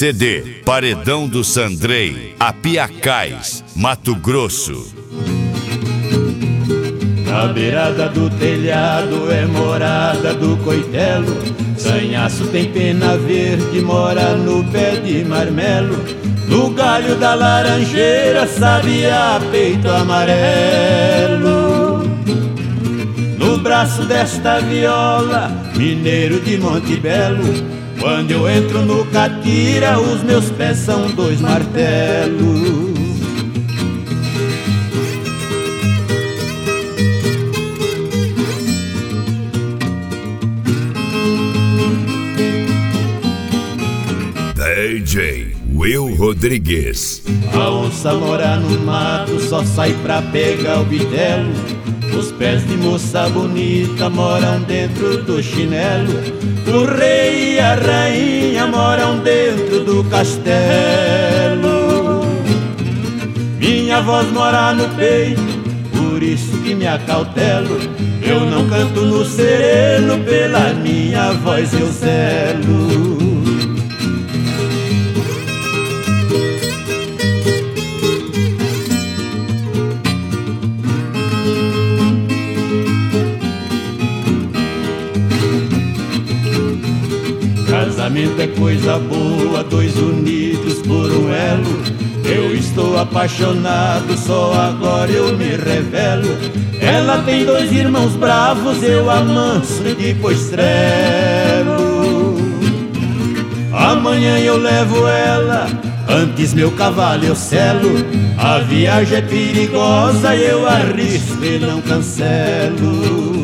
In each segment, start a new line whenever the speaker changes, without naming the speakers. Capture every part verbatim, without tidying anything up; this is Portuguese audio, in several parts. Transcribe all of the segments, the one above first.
C D Paredão do Sandrei, Apiacás, Mato Grosso.
Na beirada do telhado é morada do coitelo. Sanhaço tem pena verde, mora no pé de marmelo. No galho da laranjeira, sabiá, peito amarelo. No braço desta viola, mineiro de Monte Belo. Quando eu entro no catira, os meus pés são dois martelos.
D J Will Rodrigues.
A onça mora no mato, só sai pra pegar o bitelo. Os pés de moça bonita moram dentro do chinelo. O rei e a rainha moram dentro do castelo. Minha voz mora no peito, por isso que me acautelo. Eu não canto no sereno, pela minha voz eu zelo. Casamento é coisa boa, dois unidos por um elo. Eu estou apaixonado, só agora eu me revelo. Ela tem dois irmãos bravos, eu amanso e depois trelo. Amanhã eu levo ela, antes meu cavalo eu selo. A viagem é perigosa, eu arrisco e não cancelo.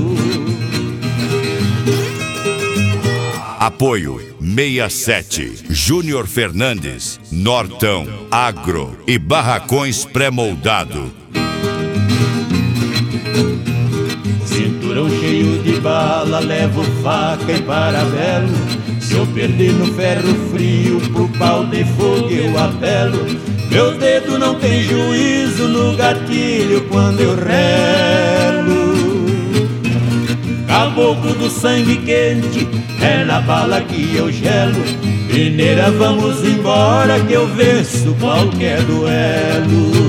Apoio sessenta e sete, Júnior Fernandes, Nortão, Agro e Barracões Pré-Moldado.
Cinturão cheio de bala, levo faca e parabelo. Se eu perder no ferro frio, pro pau de fogo eu apelo. Meus dedos não tem juízo no gatilho quando eu relo. Caboclo do sangue quente, é na bala que eu gelo. Mineira, vamos embora que eu venço qualquer duelo.